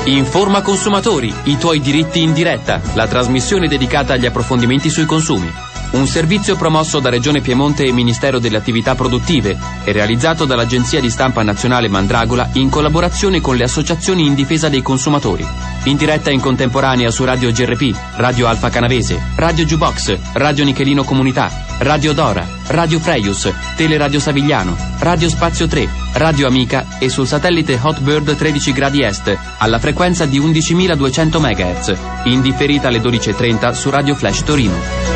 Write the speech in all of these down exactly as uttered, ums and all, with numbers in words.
Informa consumatori, i tuoi diritti in diretta, la trasmissione dedicata agli approfondimenti sui consumi. Un servizio promosso da Regione Piemonte e Ministero delle Attività Produttive e realizzato dall'Agenzia di Stampa Nazionale Mandragola in collaborazione con le associazioni in difesa dei consumatori. In diretta in contemporanea su Radio G R P, Radio Alfa Canavese, Radio Jukebox, Radio Nichelino Comunità, Radio Dora, Radio Freius, Teleradio Savigliano, Radio Spazio tre, Radio Amica e sul satellite Hotbird tredici gradi est alla frequenza di undicimiladuecento megahertz, in differita alle dodici e trenta su Radio Flash Torino.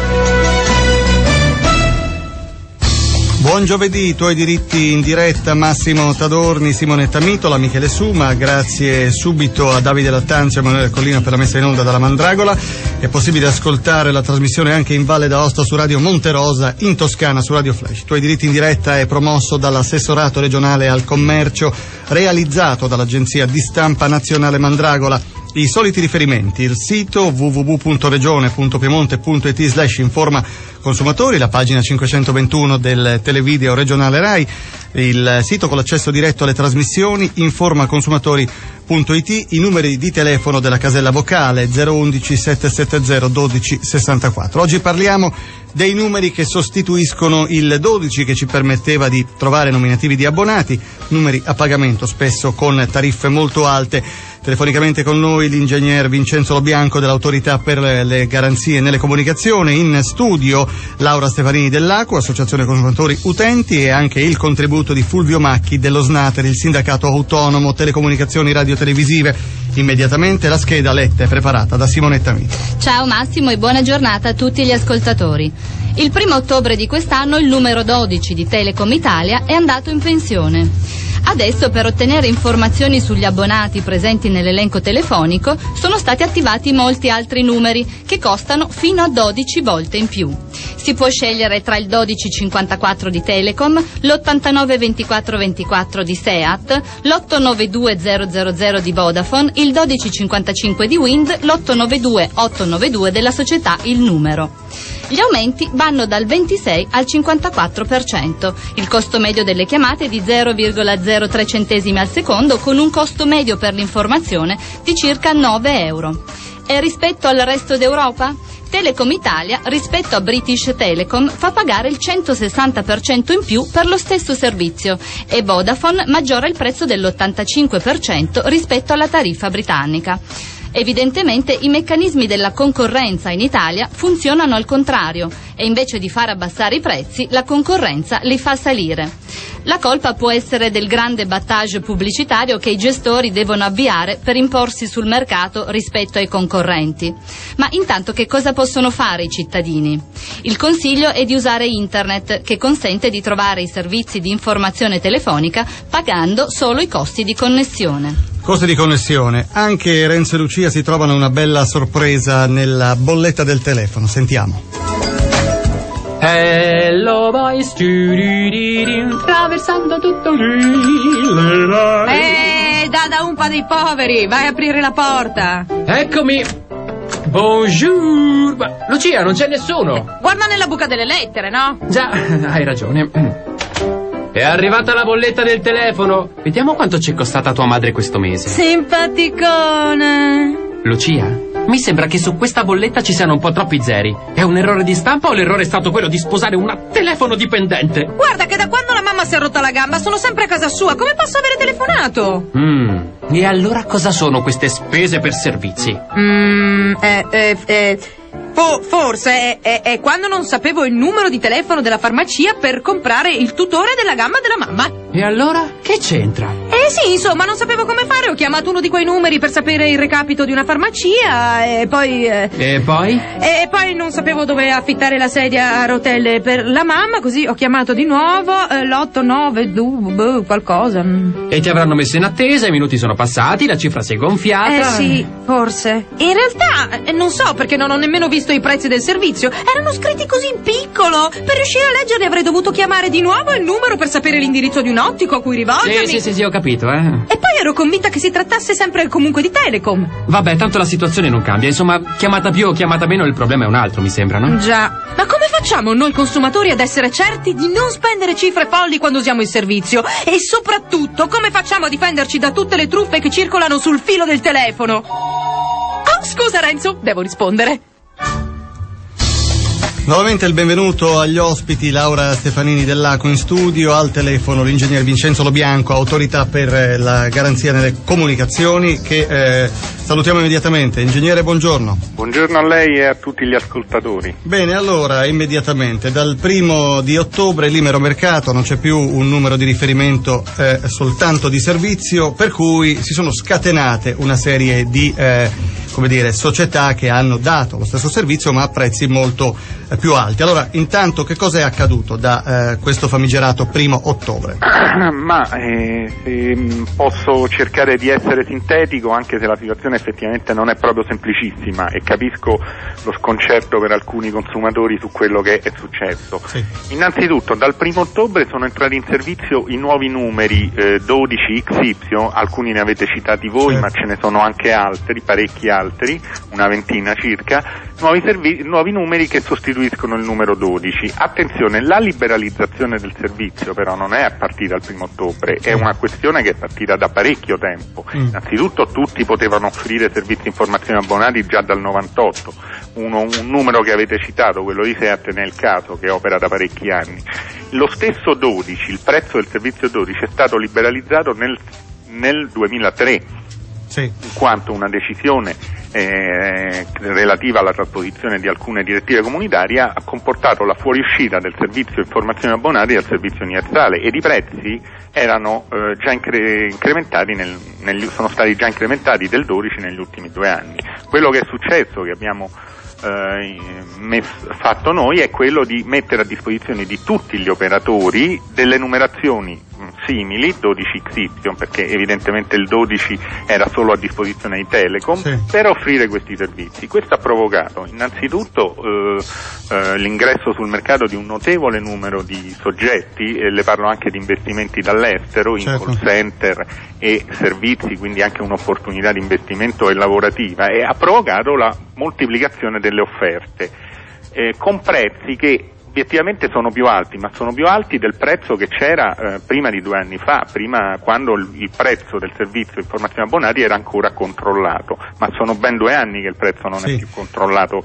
Buon giovedì, i tuoi diritti in diretta, Massimo Tadorni, Simonetta Mitola, Michele Suma, grazie subito a Davide Lattanzio e Emanuele Collina per la messa in onda dalla Mandragola. È possibile ascoltare la trasmissione anche in Valle d'Aosta su Radio Monterosa, in Toscana su Radio Flash. I tuoi diritti in diretta è promosso dall'assessorato regionale al commercio, realizzato dall'Agenzia di Stampa Nazionale Mandragola. I soliti riferimenti: il sito w w w punto regione punto piemonte punto i t slash informa consumatori, la pagina cinquecentoventuno del televideo regionale Rai, il sito con l'accesso diretto alle trasmissioni informa consumatori punto i t, i numeri di telefono della casella vocale zero undici settecentosettanta dodici sessantaquattro. Oggi parliamo dei numeri che sostituiscono il dodici, che ci permetteva di trovare nominativi di abbonati, numeri a pagamento spesso con tariffe molto alte. Telefonicamente con noi l'ingegner Vincenzo Lobianco dell'Autorità per le Garanzie nelle Comunicazioni, in studio Laura Stefanini dell'A C U, Associazione Consumatori Utenti, e anche il contributo di Fulvio Macchi dello SNATER, il Sindacato Autonomo Telecomunicazioni Radiotelevisive. Immediatamente la scheda letta e preparata da Simonetta Mito. Ciao Massimo e buona giornata a tutti gli ascoltatori. Il primo ottobre di quest'anno il numero dodici di Telecom Italia è andato in pensione. Adesso, per ottenere informazioni sugli abbonati presenti nell'elenco telefonico, sono stati attivati molti altri numeri che costano fino a dodici volte in più. Si può scegliere tra il dodici cinquantaquattro di Telecom, l'ottantanove ventiquattro ventiquattro di Seat, l'otto nove due zero zero zero di Vodafone, il dodici cinquantacinque di Wind, l'otto nove due otto nove due della società Il Numero. Gli aumenti vanno dal ventisei al cinquantaquattro per cento. Il costo medio delle chiamate è di zero virgola zero tre centesimi al secondo, con un costo medio per l'informazione di circa nove euro. E rispetto al resto d'Europa? Telecom Italia, rispetto a British Telecom, fa pagare il centosessanta per cento in più per lo stesso servizio, e Vodafone maggiora il prezzo dell'ottantacinque per cento rispetto alla tariffa britannica. Evidentemente i meccanismi della concorrenza in Italia funzionano al contrario, e invece di far abbassare i prezzi, la concorrenza li fa salire. La colpa può essere del grande battage pubblicitario che i gestori devono avviare per imporsi sul mercato rispetto ai concorrenti. Ma intanto che cosa possono fare i cittadini? Il consiglio è di usare internet, che consente di trovare i servizi di informazione telefonica pagando solo i costi di connessione. Costi di connessione. Anche Renzo e Lucia si trovano una bella sorpresa nella bolletta del telefono. Sentiamo. Hello boys, attraversando tutto il Eh, Dada Umpa dei poveri, vai a aprire la porta. Eccomi. Bonjour. Ma, Lucia, non c'è nessuno. Guarda nella buca delle lettere, no? Già, hai ragione. È arrivata la bolletta del telefono. Vediamo quanto ci è costata tua madre questo mese. Simpaticona. Lucia, mi sembra che su questa bolletta ci siano un po' troppi zeri. È un errore di stampa o l'errore è stato quello di sposare una telefono dipendente? Guarda che da quando la mamma si è rotta la gamba sono sempre a casa sua. Come posso avere telefonato? Mm. E allora cosa sono queste spese per servizi? Mm, eh, eh, eh... For- forse è, è, è quando non sapevo il numero di telefono della farmacia per comprare il tutore della gamba della mamma. E allora? Che c'entra? Eh sì, insomma, non sapevo come fare. Ho chiamato uno di quei numeri per sapere il recapito di una farmacia e poi... Eh, e poi? E poi non sapevo dove affittare la sedia a rotelle per la mamma, così ho chiamato di nuovo eh, l'otto nove due qualcosa. E ti avranno messo in attesa, i minuti sono passati, la cifra si è gonfiata. Eh sì, forse. In realtà, eh, non so, perché non ho nemmeno visto i prezzi del servizio. Erano scritti così in piccolo. Per riuscire a leggerli avrei dovuto chiamare di nuovo il numero per sapere l'indirizzo di un ottico a cui rivolgermi. Sì, sì, sì, sì, ho capito. capito, eh? E poi ero convinta che si trattasse sempre e comunque di Telecom. Vabbè, tanto la situazione non cambia. Insomma, chiamata più o chiamata meno, il problema è un altro, mi sembra, no? Già. Ma come facciamo noi consumatori ad essere certi di non spendere cifre folli quando usiamo il servizio? E soprattutto, come facciamo a difenderci da tutte le truffe che circolano sul filo del telefono? Oh, scusa Renzo, devo rispondere. Nuovamente il benvenuto agli ospiti, Laura Stefanini dell'A C O in studio, al telefono l'ingegner Vincenzo Lobianco, autorità per la garanzia nelle comunicazioni, che eh, salutiamo immediatamente. Ingegnere, buongiorno. Buongiorno a lei e a tutti gli ascoltatori. Bene, allora, immediatamente, dal primo di ottobre libero mercato, non c'è più un numero di riferimento eh, soltanto di servizio, per cui si sono scatenate una serie di eh, come dire, società che hanno dato lo stesso servizio ma a prezzi molto eh, più alti. Allora, intanto, che cosa è accaduto da eh, questo famigerato primo ottobre? Ma eh, se posso cercare di essere sintetico, anche se la situazione effettivamente non è proprio semplicissima e capisco lo sconcerto per alcuni consumatori su quello che è successo. Sì. Innanzitutto, dal primo ottobre sono entrati in servizio i nuovi numeri eh, dodici X Y, alcuni ne avete citati voi, certo, ma ce ne sono anche altri, parecchi altri, una ventina circa, nuovi, servi- nuovi numeri che sostituiscono il numero dodici. Attenzione, la liberalizzazione del servizio però non è a partire dal primo ottobre, è una questione che è partita da parecchio tempo. Mm. Innanzitutto tutti potevano offrire servizi informazioni abbonati già dal novantotto, Uno, un numero che avete citato, quello di Seat, nel caso, che opera da parecchi anni. Lo stesso dodici, il prezzo del servizio dodici è stato liberalizzato nel, nel duemilatré, sì, in quanto una decisione eh, relativa alla trasposizione di alcune direttive comunitarie ha comportato la fuoriuscita del servizio informazioni abbonati dal servizio universale, ed i prezzi erano eh, già incre- incrementati nel, negli, sono stati già incrementati del dodici negli ultimi due anni. Quello che è successo, che abbiamo eh, mess- fatto noi, è quello di mettere a disposizione di tutti gli operatori delle numerazioni simili, dodici X Y, perché evidentemente il dodici era solo a disposizione di Telecom, sì, per offrire questi servizi. Questo ha provocato innanzitutto eh, eh, l'ingresso sul mercato di un notevole numero di soggetti, e le parlo anche di investimenti dall'estero, certo, in call center e servizi, quindi anche un'opportunità di investimento e lavorativa, e ha provocato la moltiplicazione delle offerte eh, con prezzi che obiettivamente sono più alti, ma sono più alti del prezzo che c'era eh, prima di due anni fa, prima, quando il, il prezzo del servizio informazioni abbonati era ancora controllato, ma sono ben due anni che il prezzo non, sì, è più controllato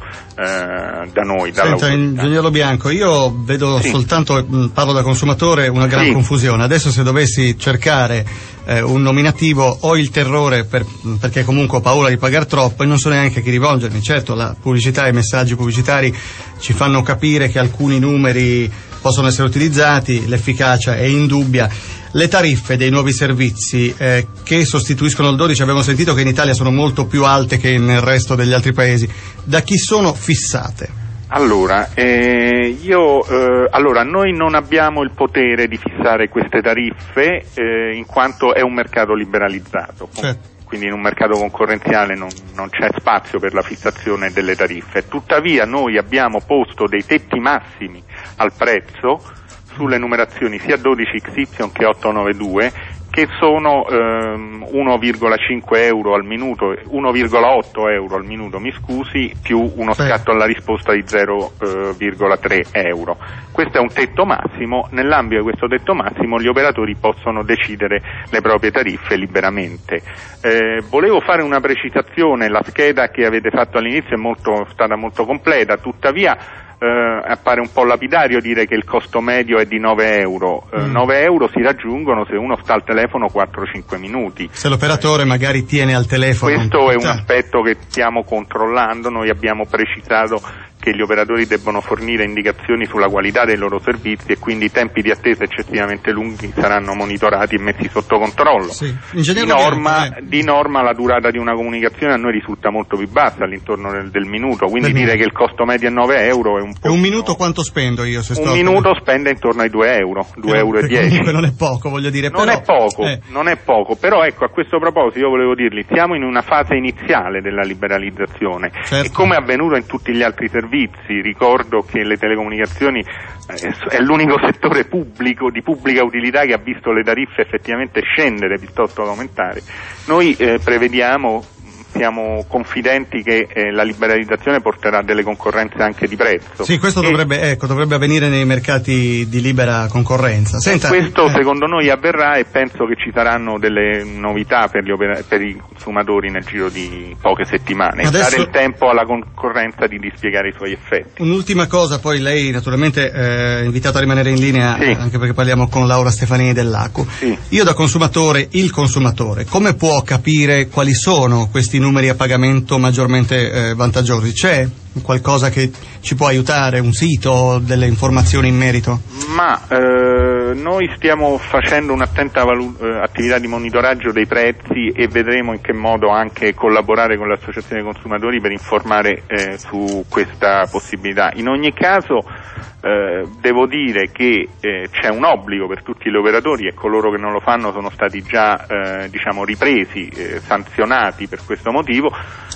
eh, da noi. Senta, ingegnere Lobianco, io vedo, sì, soltanto, parlo da consumatore, una gran, sì, confusione. Adesso, se dovessi cercare eh, un nominativo, ho il terrore per, perché comunque ho paura di pagare troppo e non so neanche a chi rivolgermi. Certo, la pubblicità e i messaggi pubblicitari ci fanno capire che alcuni numeri possono essere utilizzati, l'efficacia è indubbia. Le tariffe dei nuovi servizi eh, che sostituiscono il dodici, abbiamo sentito che in Italia sono molto più alte che nel resto degli altri paesi. Da chi sono fissate? Allora, eh, io, eh, allora, noi non abbiamo il potere di fissare queste tariffe eh, in quanto è un mercato liberalizzato. Certo. Quindi in un mercato concorrenziale non, non c'è spazio per la fissazione delle tariffe. Tuttavia noi abbiamo posto dei tetti massimi al prezzo sulle numerazioni sia dodici X Y che ottocentonovantadue, che sono ehm, uno virgola cinque euro al minuto, uno virgola otto euro al minuto, mi scusi, più uno scatto alla risposta di zero virgola tre euro. Questo è un tetto massimo. Nell'ambito di questo tetto massimo gli operatori possono decidere le proprie tariffe liberamente. Eh, volevo fare una precisazione: la scheda che avete fatto all'inizio è molto, stata molto completa, tuttavia Eh, appare un po' lapidario dire che il costo medio è di nove euro. Eh, mm. nove euro si raggiungono se uno sta al telefono quattro cinque minuti. Se l'operatore magari tiene al telefono. Questo è un aspetto che stiamo controllando. Noi abbiamo precisato che gli operatori debbono fornire indicazioni sulla qualità dei loro servizi, e quindi i tempi di attesa eccessivamente lunghi saranno monitorati e messi sotto controllo. Sì. Di norma, eh. di norma la durata di una comunicazione a noi risulta molto più bassa, all'intorno del, del minuto, quindi del dire minuto. Che il costo medio è nove euro è un po'. E un minuto quanto spendo io? Se un sto minuto a... spende intorno ai due euro, due euro e dieci. Comunque non è poco, voglio dire. Non però, è poco, eh. non è poco, però ecco, a questo proposito io volevo dirgli, siamo in una fase iniziale della liberalizzazione, certo, e come è avvenuto in tutti gli altri servizi servizi. Ricordo che le telecomunicazioni eh, è l'unico settore pubblico di pubblica utilità che ha visto le tariffe effettivamente scendere piuttosto che aumentare. Noi eh, prevediamo, siamo confidenti che eh, la liberalizzazione porterà delle concorrenze anche di prezzo. Sì, questo e dovrebbe, ecco, dovrebbe avvenire nei mercati di libera concorrenza. Senta, questo eh. secondo noi avverrà, e penso che ci saranno delle novità per, gli opera- per i consumatori nel giro di poche settimane. Adesso... dare il tempo alla concorrenza di dispiegare i suoi effetti. Un'ultima cosa, poi lei naturalmente è invitato a rimanere in linea, sì. anche perché parliamo con Laura Stefanini dell'A C U. Sì. Io da consumatore, il consumatore, come può capire quali sono questi numeri a pagamento maggiormente eh, vantaggiosi? C'è qualcosa che ci può aiutare, un sito, delle informazioni in merito? Ma eh, noi stiamo facendo un'attenta valu- eh, attività di monitoraggio dei prezzi e vedremo in che modo anche collaborare con l'associazione dei consumatori per informare eh, su questa possibilità. In ogni caso eh, devo dire che eh, c'è un obbligo per tutti gli operatori, e coloro che non lo fanno sono stati già eh, diciamo ripresi, eh, sanzionati per questo motivo,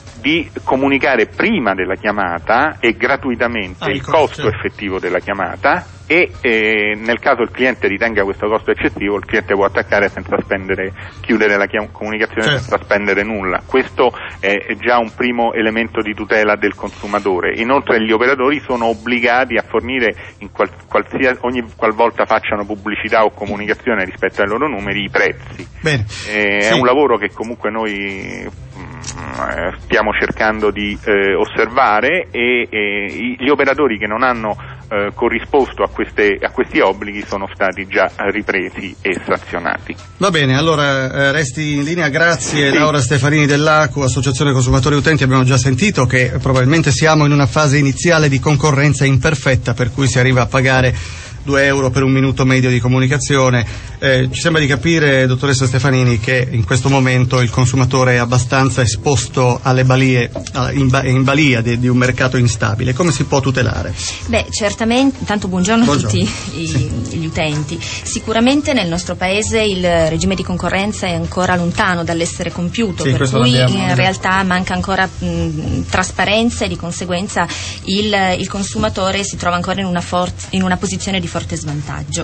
di comunicare prima della chiamata e gratuitamente ah, il costo certo. effettivo della chiamata, e eh, nel caso il cliente ritenga questo costo eccessivo, il cliente può attaccare senza spendere, chiudere la chiam- comunicazione certo. senza spendere nulla. Questo è già un primo elemento di tutela del consumatore. Inoltre gli operatori sono obbligati a fornire in qual- qualsiasi, ogni qualvolta facciano pubblicità o comunicazione rispetto ai loro numeri, i prezzi. Bene. Eh, sì. È un lavoro che comunque noi mh, stiamo cercando di eh, osservare, e, e gli operatori che non hanno eh, corrisposto a Queste, a questi obblighi sono stati già ripresi e sanzionati. Va bene, allora eh, resti in linea, grazie. Sì. Laura Stefanini dell'A C U, Associazione Consumatori Utenti. Abbiamo già sentito che probabilmente siamo in una fase iniziale di concorrenza imperfetta, per cui si arriva a pagare due euro per un minuto medio di comunicazione. Eh, ci sembra di capire, dottoressa Stefanini, che in questo momento il consumatore è abbastanza esposto alle balie, in, ba- in balia di, di un mercato instabile. Come si può tutelare? Beh, certamente, intanto buongiorno, buongiorno. a tutti i, sì. gli utenti. Sicuramente nel nostro paese il regime di concorrenza è ancora lontano dall'essere compiuto, sì, per cui in eh. realtà manca ancora mh, trasparenza, e di conseguenza il, il consumatore si trova ancora in una, forza, in una posizione di forte svantaggio.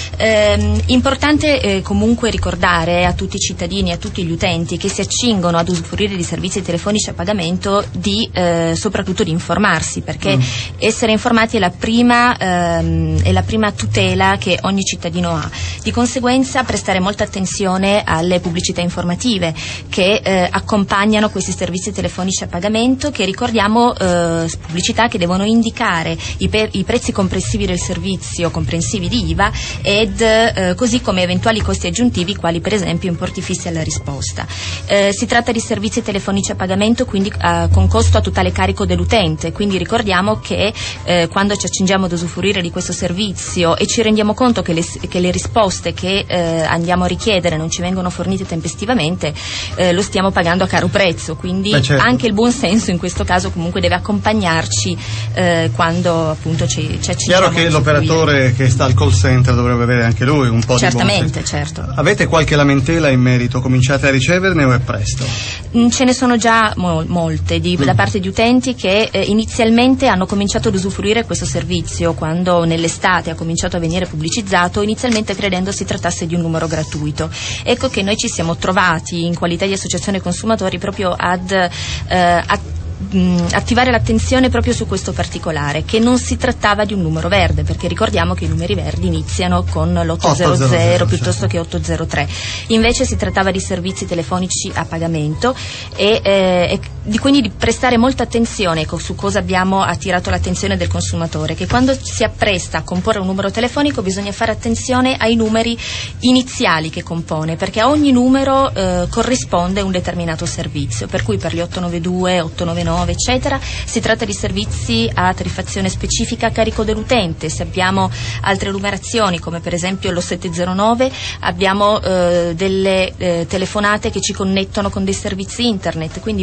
Eh, importante eh, comunque ricordare a tutti i cittadini, a tutti gli utenti che si accingono ad usufruire di servizi telefonici a pagamento di eh, soprattutto di informarsi, perché mm. essere informati è la prima ehm, è la prima tutela che ogni cittadino ha. Di conseguenza prestare molta attenzione alle pubblicità informative che eh, accompagnano questi servizi telefonici a pagamento, che ricordiamo eh, pubblicità che devono indicare i, pe- i prezzi complessivi del servizio, comprensivi di I V A, ed eh, così come eventuali costi aggiuntivi, quali per esempio importi fissi alla risposta. Eh, si tratta di servizi telefonici a pagamento, quindi eh, con costo a totale carico dell'utente, quindi ricordiamo che eh, quando ci accingiamo ad usufruire di questo servizio e ci rendiamo conto che le, che le risposte che eh, andiamo a richiedere non ci vengono fornite tempestivamente, eh, lo stiamo pagando a caro prezzo, quindi Beh, certo. anche il buon senso in questo caso comunque deve accompagnarci eh, quando appunto ci, ci accingiamo. Chiaro che l'operatore che sta al call center dovrebbe avere anche lui un po' Certamente, di buon senso. certo. Avete qualche lamentela in merito? Cominciate a riceverne o è presto? Mm, ce ne sono già mo- molte di, mm. da parte di utenti che eh, inizialmente hanno cominciato ad usufruire questo servizio quando nell'estate ha cominciato a venire pubblicizzato, inizialmente credendo si trattasse di un numero gratuito. Ecco che noi ci siamo trovati in qualità di associazione consumatori proprio ad eh, a attivare l'attenzione proprio su questo particolare, che non si trattava di un numero verde, perché ricordiamo che i numeri verdi iniziano con l'ottocento piuttosto che ottocentotre. Invece si trattava di servizi telefonici a pagamento, e, eh, e di quindi di prestare molta attenzione ecco, su cosa abbiamo attirato l'attenzione del consumatore, che quando si appresta a comporre un numero telefonico bisogna fare attenzione ai numeri iniziali che compone, perché a ogni numero eh, corrisponde un determinato servizio, per cui per gli ottocentonovantadue, ottocentonovantanove eccetera si tratta di servizi a tariffazione specifica a carico dell'utente. Se abbiamo altre numerazioni come per esempio lo settecentonove abbiamo eh, delle eh, telefonate che ci connettono con dei servizi internet, quindi prestare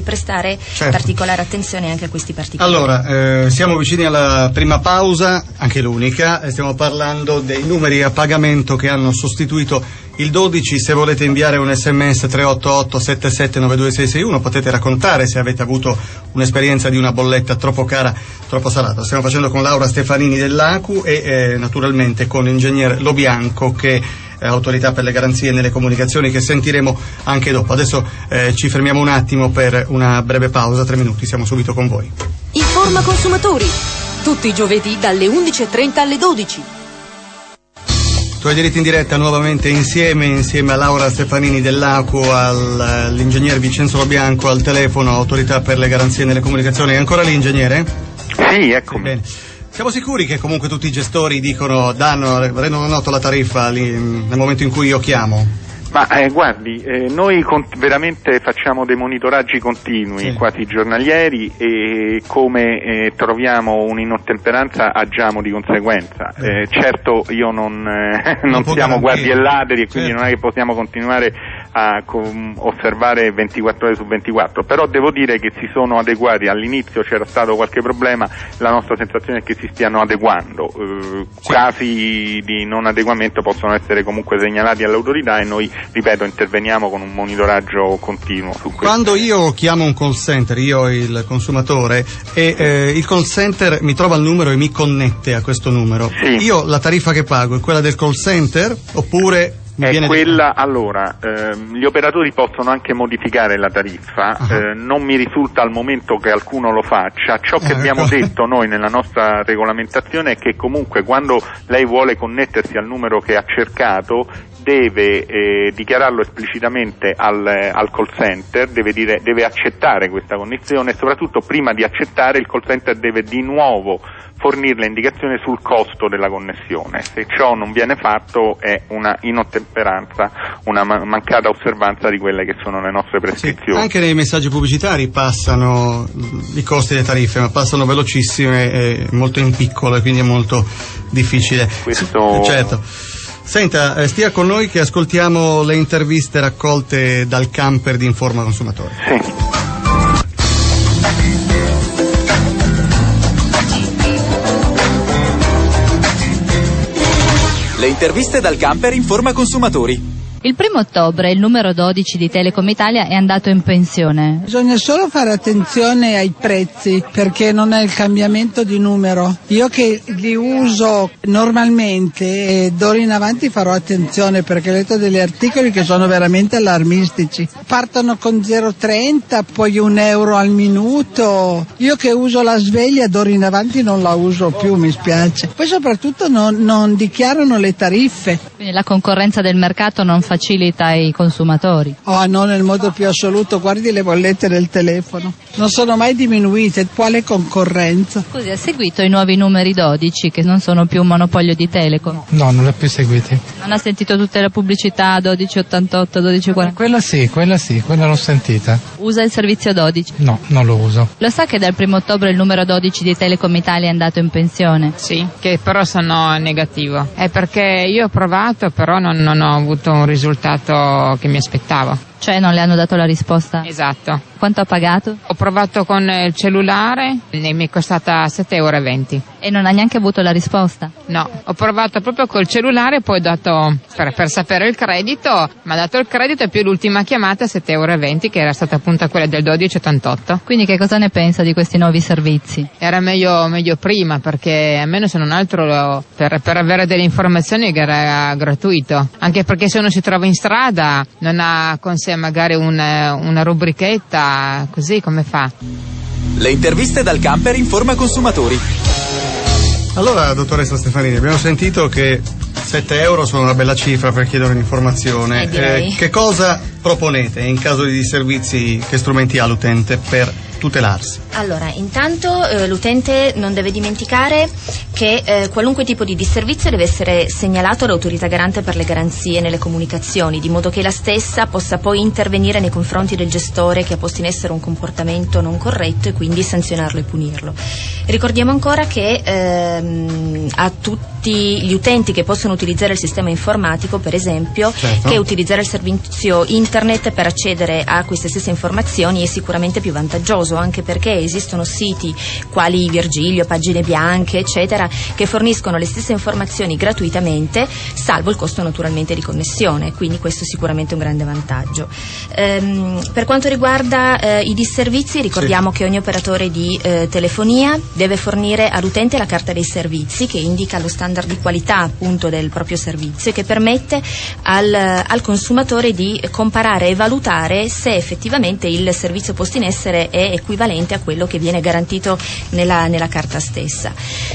prestare certo. particolare attenzione anche a questi particolari. Allora, eh, siamo vicini alla prima pausa, anche l'unica, e stiamo parlando dei numeri a pagamento che hanno sostituito il dodici. Se volete inviare un sms tre otto otto sette sette nove due sei sei uno, potete raccontare se avete avuto un'esperienza di una bolletta troppo cara, troppo salata. Lo stiamo facendo con Laura Stefanini dell'A C U e eh, naturalmente con l'ingegner Lobianco, che è autorità per le garanzie nelle comunicazioni, che sentiremo anche dopo. Adesso eh, ci fermiamo un attimo per una breve pausa, tre minuti, siamo subito con voi. Informa Consumatori, tutti i giovedì dalle undici e trenta alle dodici. Tuoi diritti in diretta nuovamente insieme, insieme a Laura Stefanini dell'A C U, all'ingegner Vincenzo Lobianco al telefono, autorità per le garanzie nelle comunicazioni. È ancora lì, ingegnere? Sì, eccomi. Bene. Siamo sicuri che comunque tutti i gestori dicono, danno, rendono noto la tariffa lì, nel momento in cui io chiamo? Ma eh, guardi, eh, noi cont- veramente facciamo dei monitoraggi continui, sì. quasi giornalieri, e come eh, troviamo un'inottemperanza agiamo di conseguenza. Eh, certo io non, eh, non, non siamo guardie e ladri, e quindi certo. non è che possiamo continuare a com- osservare ventiquattro ore su ventiquattro, però devo dire che si sono adeguati. All'inizio c'era stato qualche problema, la nostra sensazione è che si stiano adeguando. Eh, sì. Casi di non adeguamento possono essere comunque segnalati all'autorità e noi, ripeto, interveniamo con un monitoraggio continuo su questo. Quando io chiamo un call center, io il consumatore, e eh, il call center mi trova il numero e mi connette a questo numero, sì. io la tariffa che pago è quella del call center oppure mi è viene quella, di... allora, ehm, gli operatori possono anche modificare la tariffa, uh-huh. eh, non mi risulta al momento che alcuno lo faccia. Ciò che eh, abbiamo ecco. detto noi nella nostra regolamentazione è che comunque quando lei vuole connettersi al numero che ha cercato deve eh, dichiararlo esplicitamente al, al call center, deve, dire, deve accettare questa connessione, e soprattutto prima di accettare il call center deve di nuovo fornire indicazione sul costo della connessione. Se ciò non viene fatto è una inottemperanza, una ma- mancata osservanza di quelle che sono le nostre prescrizioni. Sì, anche nei messaggi pubblicitari passano i costi delle tariffe, ma passano velocissime e molto in piccolo, e quindi è molto difficile. Questo... Certo. Senta, stia con noi che ascoltiamo le interviste raccolte dal camper di Informa Consumatori. Sì. Le interviste dal camper Informa Consumatori. Il primo ottobre il numero dodici di Telecom Italia è andato in pensione. Bisogna solo fare attenzione ai prezzi, perché non è il cambiamento di numero. Io che li uso normalmente e d'ora in avanti farò attenzione, perché ho letto degli articoli che sono veramente allarmistici. Partono con zero virgola trenta, poi un euro al minuto. Io che uso la sveglia d'ora in avanti non la uso più, mi spiace. Poi soprattutto non, non dichiarano le tariffe. Quindi la concorrenza del mercato non facilita i consumatori? Oh, no, nel modo più assoluto. Guardi le bollette del telefono, non sono mai diminuite. Quale concorrenza? Scusi, ha seguito i nuovi numeri dodici che non sono più un monopolio di Telecom? No, non li ho più seguiti. Non ha sentito tutte le pubblicità dodici ottantotto, dodici quaranta? Quella sì, quella sì, quella l'ho sentita. Usa il servizio dodici? No, non lo uso. Lo sa che dal primo ottobre il numero dodici di Telecom Italia è andato in pensione? Sì, che però sono negativo. È perché io ho provato, però non, non ho avuto un risultato che mi aspettavo. Cioè non le hanno dato la risposta? Esatto. Quanto ha pagato? Ho provato con il cellulare e mi è costata sette virgola venti euro. E non ha neanche avuto la risposta? No, ho provato proprio col cellulare, poi ho dato, per, per sapere il credito, mi ha dato il credito e più l'ultima chiamata sette virgola venti euro, che era stata appunto quella del dodici ottantotto. Quindi che cosa ne pensa di questi nuovi servizi? Era meglio, meglio prima, perché almeno se non altro per, per avere delle informazioni che era gratuito. Anche perché se uno si trova in strada non ha con sé magari un, una rubrichetta, così come fa? Le interviste dal camper Informa Consumatori. Allora, dottoressa Stefanini, abbiamo sentito che sette euro sono una bella cifra per chiedere un'informazione. Eh, eh, che cosa proponete in caso di disservizi? Che strumenti ha l'utente per tutelarsi? Allora, intanto eh, l'utente non deve dimenticare che eh, qualunque tipo di disservizio deve essere segnalato all'autorità garante per le garanzie nelle comunicazioni, di modo che la stessa possa poi intervenire nei confronti del gestore che ha posto in essere un comportamento non corretto e quindi sanzionarlo e punirlo. Ricordiamo ancora che ehm, a tutti tutti gli utenti che possono utilizzare il sistema informatico, per esempio, certo. che utilizzare il servizio internet per accedere a queste stesse informazioni è sicuramente più vantaggioso, anche perché esistono siti quali Virgilio, Pagine Bianche, eccetera, che forniscono le stesse informazioni gratuitamente, salvo il costo naturalmente di connessione, quindi questo è sicuramente un grande vantaggio. Ehm, per quanto riguarda eh, i disservizi, ricordiamo sì. che ogni operatore di eh, telefonia deve fornire all'utente la carta dei servizi, che indica lo standard di qualità appunto del proprio servizio e che permette al, al consumatore di comparare e valutare se effettivamente il servizio posto in essere è equivalente a quello che viene garantito nella, nella carta stessa.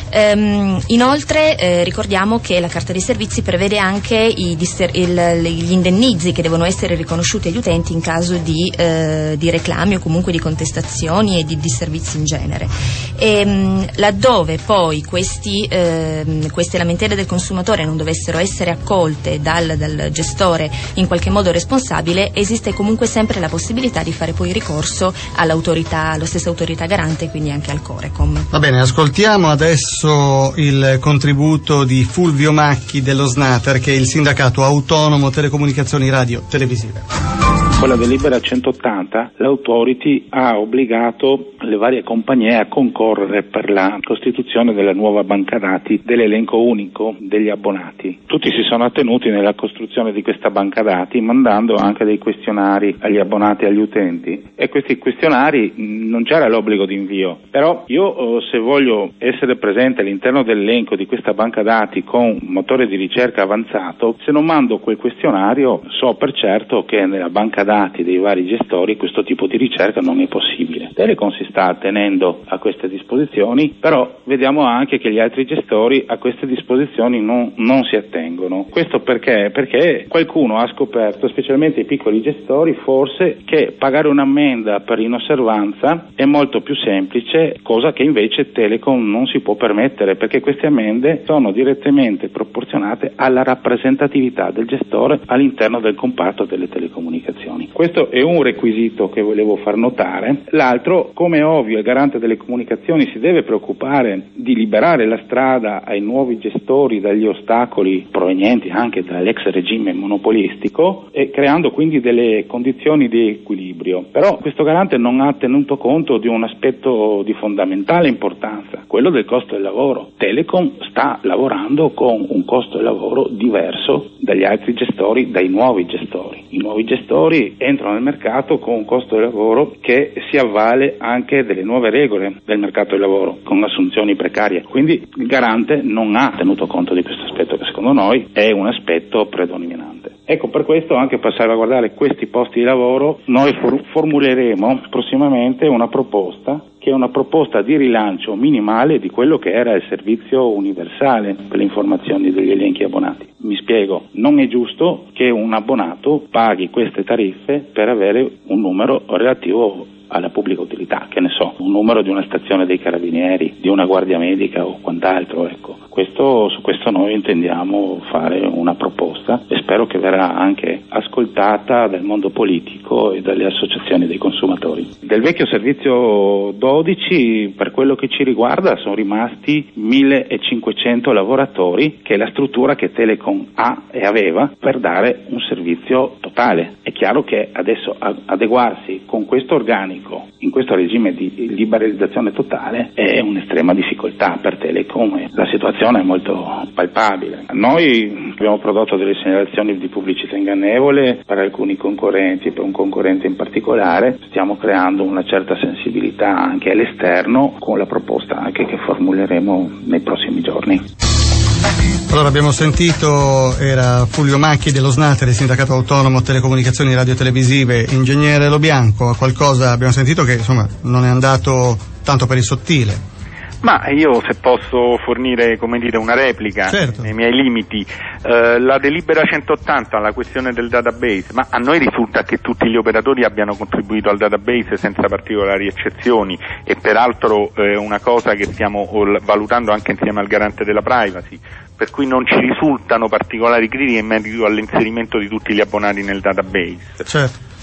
Ehm, inoltre eh, ricordiamo che la carta dei servizi prevede anche i disser- il, gli indennizi che devono essere riconosciuti agli utenti in caso di, eh, di reclami o comunque di contestazioni e di disservizi in genere. E, mh, laddove poi questi, eh, queste lamentele del consumatore non dovessero essere accolte dal, dal gestore in qualche modo responsabile, esiste comunque sempre la possibilità di fare poi ricorso all'autorità, alla stessa autorità garante, quindi anche al Corecom. Va bene, ascoltiamo adesso il contributo di Fulvio Macchi dello SNATER, che è il sindacato autonomo telecomunicazioni radio televisive. Con la delibera centottanta l'Authority ha obbligato le varie compagnie a concorrere per la costituzione della nuova banca dati dell'elenco unico degli abbonati. Tutti si sono attenuti nella costruzione di questa banca dati, mandando anche dei questionari agli abbonati e agli utenti, e questi questionari non c'era l'obbligo di invio. Però io, se voglio essere presente all'interno dell'elenco di questa banca dati con un motore di ricerca avanzato, se non mando quel questionario so per certo che nella banca dati dei vari gestori questo tipo di ricerca non è possibile. Telecom si sta attenendo a queste disposizioni, però vediamo anche che gli altri gestori a queste disposizioni non, non si attengono. Questo perché? Perché qualcuno ha scoperto, specialmente i piccoli gestori, forse che pagare un'ammenda per inosservanza è molto più semplice, cosa che invece Telecom non si può permettere, perché queste ammende sono direttamente proporzionate alla rappresentatività del gestore all'interno del comparto delle telecomunicazioni. Questo è un requisito che volevo far notare. L'altro, come è ovvio, il garante delle comunicazioni si deve preoccupare di liberare la strada ai nuovi gestori dagli ostacoli provenienti anche dall'ex regime monopolistico, e creando quindi delle condizioni di equilibrio. Però questo garante non ha tenuto conto di un aspetto di fondamentale importanza, quello del costo del lavoro. Telecom sta lavorando con un costo del lavoro diverso dagli altri gestori, dai nuovi gestori. I nuovi gestori entrano nel mercato con un costo del lavoro che si avvale anche delle nuove regole del mercato del lavoro, con assunzioni precarie. Quindi il garante non ha tenuto conto di questo aspetto, che secondo noi è un aspetto predominante. Ecco, per questo, anche per salvaguardare questi posti di lavoro, noi for- formuleremo prossimamente una proposta che è una proposta di rilancio minimale di quello che era il servizio universale per le informazioni degli elenchi abbonati. Mi spiego, non è giusto che un abbonato paghi queste tariffe per avere un numero relativo alla pubblica utilità, che ne so, un numero di una stazione dei carabinieri, di una guardia medica o quant'altro, ecco. Questo, su questo noi intendiamo fare una proposta e spero che verrà anche ascoltata dal mondo politico e dalle associazioni dei consumatori. Del vecchio servizio dodici, per quello che ci riguarda, sono rimasti millecinquecento lavoratori, che è la struttura che Telecom ha e aveva per dare un servizio totale. È chiaro che adesso adeguarsi con questo organico in questo regime di liberalizzazione totale è un'estrema difficoltà per Telecom e la situazione è molto palpabile. Noi abbiamo prodotto delle segnalazioni di pubblicità ingannevole per alcuni concorrenti, per un concorrente in particolare. Stiamo creando una certa sensibilità anche all'esterno con la proposta anche che formuleremo nei prossimi giorni. Allora, abbiamo sentito, era Fulvio Macchi dello SNATER, il sindacato autonomo telecomunicazioni radiotelevisive. Ingegnere Lobianco, qualcosa abbiamo sentito che insomma non è andato tanto per il sottile. Ma io, se posso fornire, come dire, una replica, certo, nei miei limiti, eh, la delibera centottanta, la questione del database, ma a noi risulta che tutti gli operatori abbiano contribuito al database senza particolari eccezioni, e peraltro è eh, una cosa che stiamo valutando anche insieme al garante della privacy, per cui non ci risultano particolari critiche in merito all'inserimento di tutti gli abbonati nel database. Certo.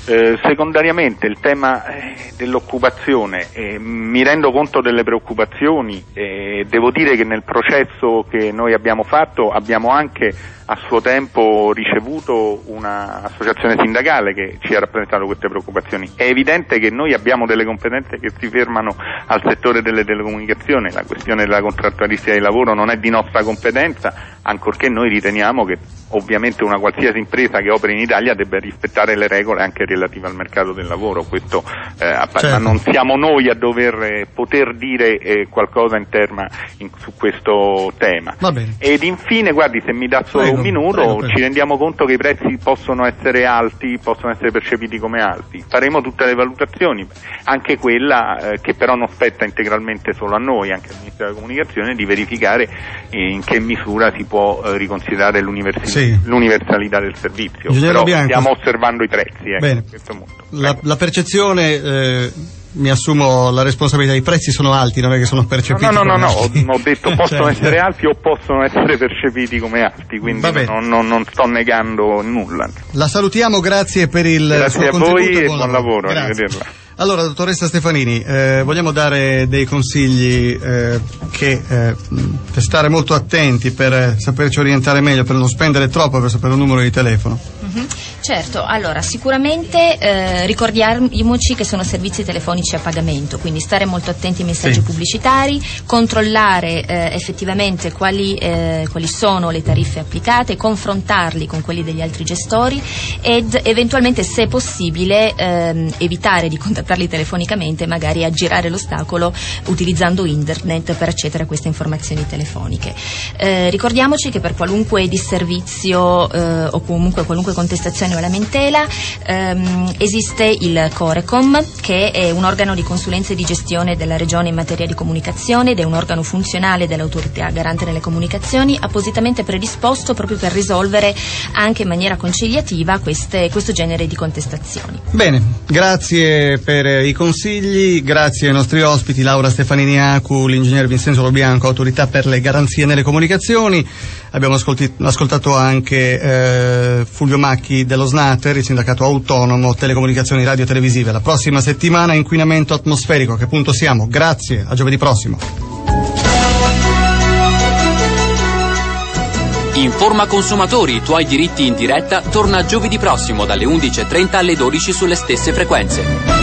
Eh, secondariamente il tema eh, dell'occupazione, eh, mi rendo conto delle preoccupazioni, eh, devo dire che nel processo che noi abbiamo fatto abbiamo anche a suo tempo ricevuto un'associazione sindacale che ci ha rappresentato queste preoccupazioni. È evidente che noi abbiamo delle competenze che si fermano al settore delle telecomunicazioni, la questione della contrattualistica di lavoro non è di nostra competenza, ancorché noi riteniamo che ovviamente una qualsiasi impresa che opera in Italia debba rispettare le regole anche relative al mercato del lavoro, questo eh, certo. Ma non siamo noi a dover eh, poter dire eh, qualcosa in terma in, su questo tema. Va bene. Ed infine, guardi, se mi dà solo prego, un minuto, prego, prego. ci rendiamo conto che i prezzi possono essere alti, possono essere percepiti come alti, faremo tutte le valutazioni, anche quella eh, che però non spetta integralmente solo a noi, anche al Ministero della Comunicazione, di verificare eh, in che misura si può eh, riconsiderare l'università. Sì. L'universalità del servizio, Ingegnere però Bianco. Stiamo osservando i prezzi. Eh, Bene. La, la percezione, eh, mi assumo la responsabilità, i prezzi sono alti, non è che sono percepiti. No, no, no, no, alti. no ho, ho detto possono certo. essere alti o possono essere percepiti come alti, quindi non, non, non sto negando nulla. La salutiamo, grazie per il grazie suo a contributo voi e buon buon lavoro. lavoro, arrivederla. Allora, dottoressa Stefanini, eh, vogliamo dare dei consigli eh, che eh, per stare molto attenti, per saperci orientare meglio, per non spendere troppo, per sapere un numero di telefono. Mm-hmm. Certo, allora sicuramente eh, ricordiamoci che sono servizi telefonici a pagamento, quindi stare molto attenti ai messaggi sì. pubblicitari, controllare eh, effettivamente quali, eh, quali sono le tariffe applicate, confrontarli con quelli degli altri gestori ed eventualmente, se possibile, ehm, evitare di contattarli telefonicamente, magari aggirare l'ostacolo utilizzando internet per accedere a queste informazioni telefoniche. Eh, ricordiamoci che per qualunque disservizio eh, o comunque qualunque contestazione o lamentela ehm, esiste il Corecom, che è un organo di consulenza e di gestione della Regione in materia di comunicazione ed è un organo funzionale dell'autorità garante delle comunicazioni, appositamente predisposto proprio per risolvere anche in maniera conciliativa queste, questo genere di contestazioni. Bene, grazie per i consigli, grazie ai nostri ospiti, Laura Stefanini Acu, l'ingegnere Vincenzo Bianco, autorità per le garanzie nelle comunicazioni. Abbiamo ascolti, ascoltato anche eh, Fulvio Macchi dello Snater, il sindacato autonomo telecomunicazioni radio e televisive. La prossima settimana inquinamento atmosferico, a che punto siamo? Grazie, a giovedì prossimo. Informa consumatori, i tuoi diritti in diretta torna giovedì prossimo dalle undici e trenta alle dodici sulle stesse frequenze.